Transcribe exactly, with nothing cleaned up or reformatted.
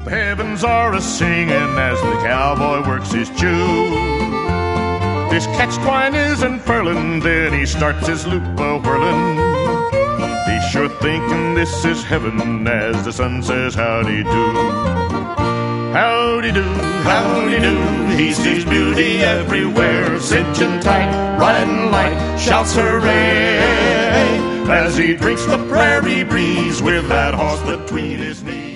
The heavens are a-singing as the cowboy works his chew. His catch twine is unfurling, then he starts his loop a-whirling. He's sure thinking this is heaven as the sun says howdy do. Howdy do, howdy do, he sees beauty everywhere. Cinching tight, riding light, shouts hooray as he drinks the prairie breeze with that horse between his knees.